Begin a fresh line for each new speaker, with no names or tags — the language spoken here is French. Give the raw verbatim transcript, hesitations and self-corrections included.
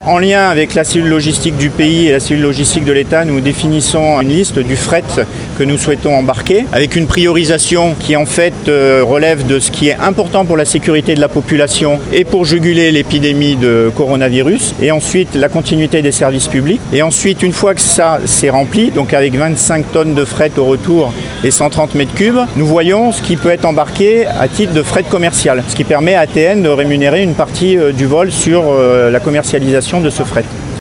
En lien avec la cellule logistique du pays et la cellule logistique de l'État, nous définissons une liste du fret que nous souhaitons embarquer, avec une priorisation qui en fait euh, relève de ce qui est important pour la sécurité de la population et pour juguler l'épidémie de coronavirus, et ensuite la continuité des services publics. Et ensuite, une fois que ça c'est rempli, donc avec vingt-cinq tonnes de fret au retour et cent trente mètres cubes, nous voyons ce qui peut être embarqué à titre de fret commercial, ce qui permet à A T N de rémunérer une partie euh, du vol sur euh, la commercialisation de ce fret.